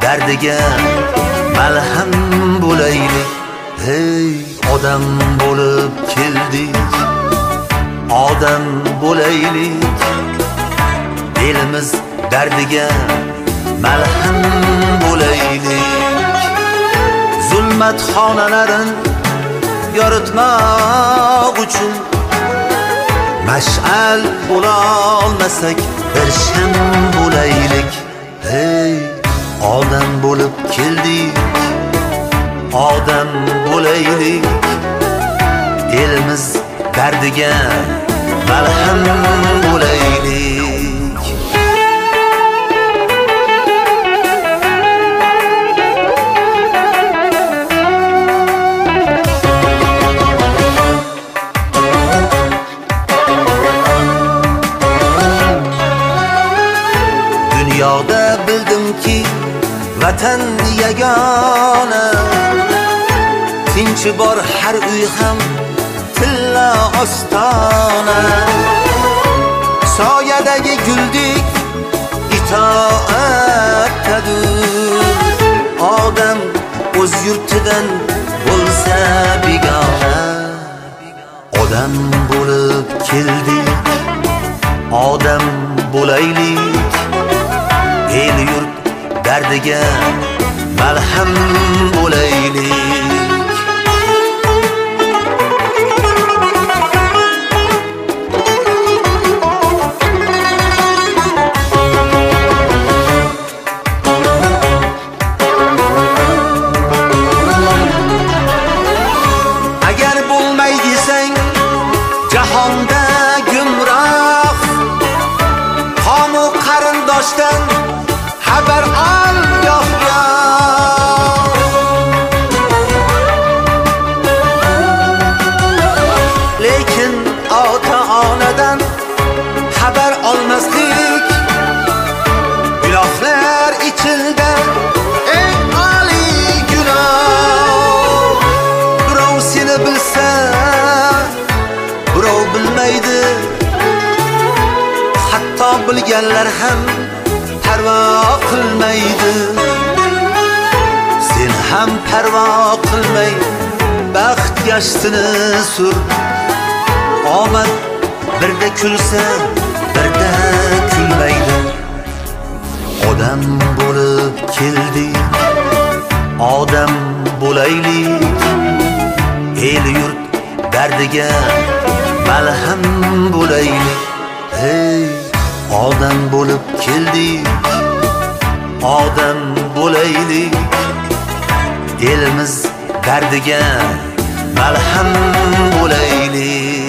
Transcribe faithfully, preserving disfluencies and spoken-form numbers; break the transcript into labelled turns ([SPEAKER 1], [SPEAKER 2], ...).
[SPEAKER 1] dardiga malham bo'laylik. Hey, odam bo'lib keldik, odam bo'laylik. Elimiz dardiga malham bo'laylik. Zulmat xonalarin yoritmoq uchun mash'al bo'la olmasak bir sham bo'laylik. Hey, odam bo'lib keldik, odam bo'laylik. Elimiz dardiga malham bo'laylik. Dunyoda bildimki vatan yagona, tinchi bor har uy ham tilla ostona. Soyadagi guldek itoatdadir, odam o'z yurtidan bo'lsa begona. Odam bo'lib keldik, odam bo'laylik. El yurt dardiga malham bo'laylik. Agar bo'lmay desang jahonda gumroh, qomu qarindoshdan xabar ol yo'q yo'q. Lekin ota onadan xabar olmaslik gunohlar ichida eng oliy gunoh. Birov seni bilsa, birov bilmaydi. Hatto bilganlar ham parvo qilmaydi. Sen ham parvo qilmay baxt gashtini sur. Omad birda kulsa, birda kulmaydi. Odam bo'lib keldik, odam bo'laylik. El yurt dardiga malham bo'laylik. Hey, odam bo'lib keldik, odam bo'laylik. Elimiz dardiga malham bo'laylik.